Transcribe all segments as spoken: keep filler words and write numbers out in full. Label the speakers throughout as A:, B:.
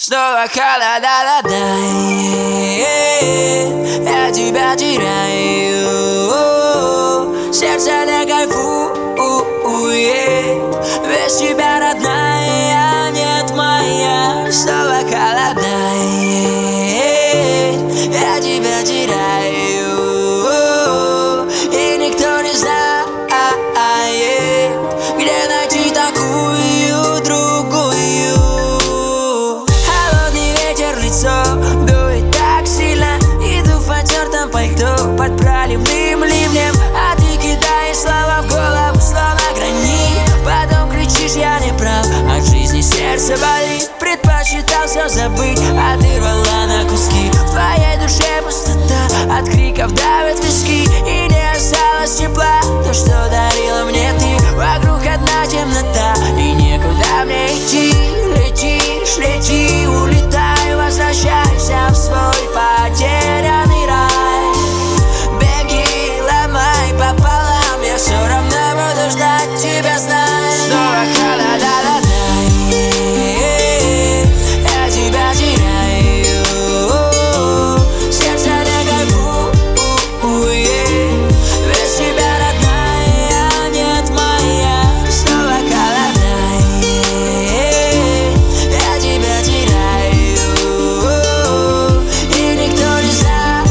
A: Снова холода, да, я тебя теряю, сердце не кайфует, без тебя, родная, нет моя. Снова холодает, я тебя теряю, и никто не знает, где найти такую другую. Холодный ветер в лицо дует так сильно, иду в потертом пальто под проливным ливнем, а ты кидаешь слова в голову, словно гранит. Потом кричишь: я не прав, от жизни сердце болит. Предпочитал все забыть, а ты рвала на куски. В твоей душе пустота, от криков давят виски, и не осталось тепла, то, что дарила мне ты. Вокруг одна темнота, и некуда мне идти. Летишь, лети, улетай, возвращайся в свой потерянный рай. Беги, ломай пополам, я все равно буду ждать тебя, знай. Снова холода, я тебя теряю, сердце не кайфует, без тебя, родная, нет моя. Снова холодает, я тебя теряю, и никто не знает,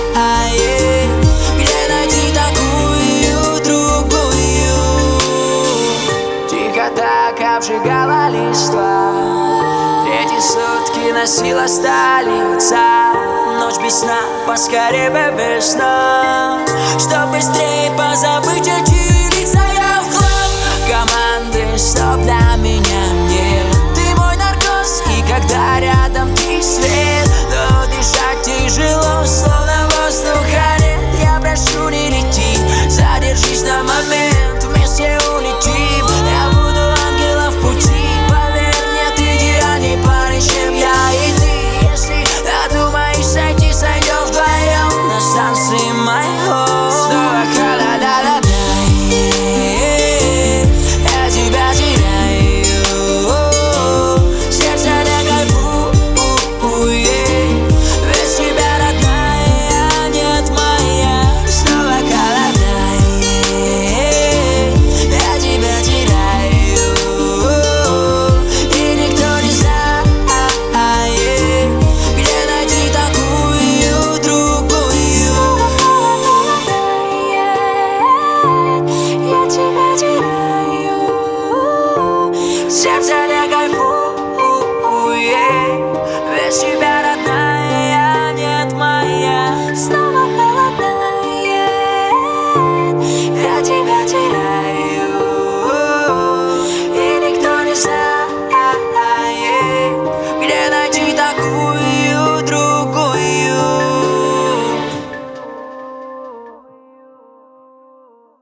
A: где найти такую другую. Тихо так обжигала листва, третьи сутки носила столица. Ночь без сна, поскорее бы без сна, чтоб быстрее позабыть эти лица. Я в хлам, команды стоп для меня.